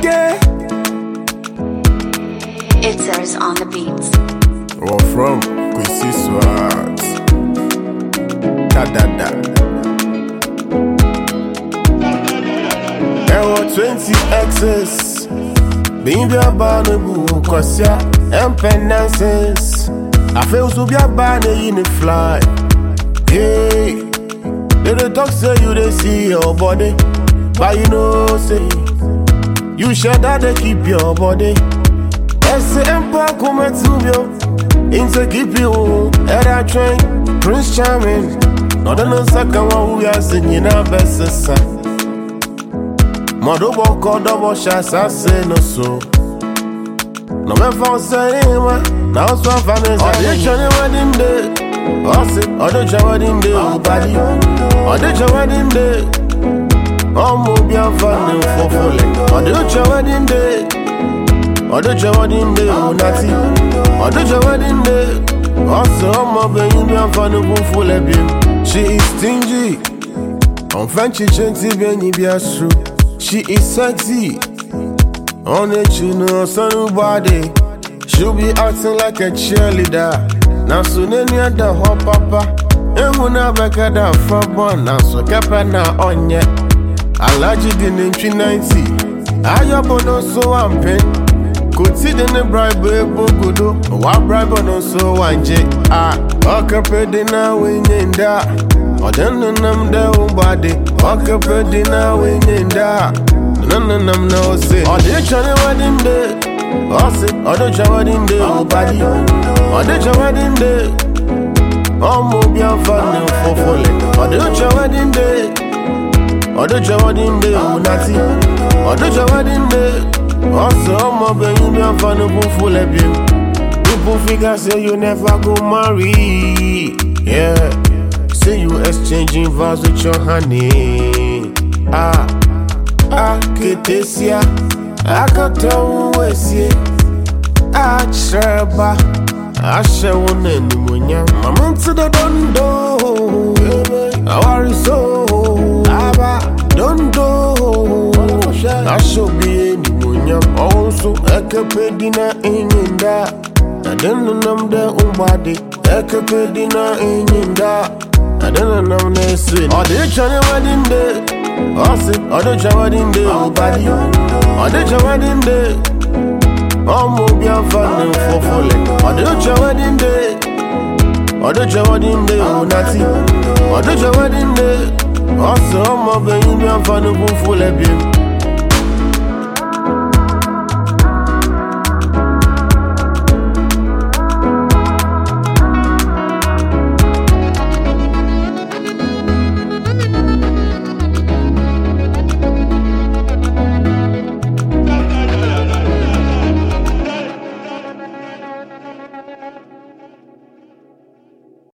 yeah. It's ours on the beats. We're from Kwesi Swat. Da. There were 20 exes. Being your barnabu, cause ya empenances. I feel so be a banner in the fly. Hey, they talk say you they see your body, but you know say you sure that they keep your body. Esse empire come to you, into keep you at a train. Prince Charming, not on second one we are singing our best son. Mother walk or double shots, I say no so. No me found saying now so fun is all the journey wedding day. I say, all the wedding day, body. All the wedding day. I'm be a fan for falling. All the wedding day. All the wedding day, Nati. All the wedding day. Also, I'm be a fan for full. She is stingy. On Frenchy Chanty, Benny be a true. She is sexy. On it, you know, somebody. She'll be acting like a cheerleader. Now soon any other hot papa. And when I back at that front one, now so capana on yet. I like you in 90. I have no so I'm pen. Could see the bribe good. What bribe on so one j. Okay, dinner winning that. Or then the num their own body. Okay, dinner winning that. No, say. Or the channel wedding day. I say, or the wedding day, body. Or the wedding day. I'm be a fan for falling. Or the wedding day. Or the wedding day, Nati. Or the wedding day. Also, I'm be a fan for full. People figure say you never go marry. Yeah. Say you exchanging vows with your honey. Ketesia, I got to Wesie. Sherba, I shall one anymore. I'm into the dondo. I worry so. Don't do. I shall be anymore. Also, I could pay dinner in that. I don't know their own body. I could pay dinner in that. I don't know next week. Or the Johnny wedding day. I say, or the wedding day, body. Or the wedding day. I'm be a fan for falling. Or the wedding day. Or the wedding day, Nati. Or the wedding day. Also, I'm be a fan for full.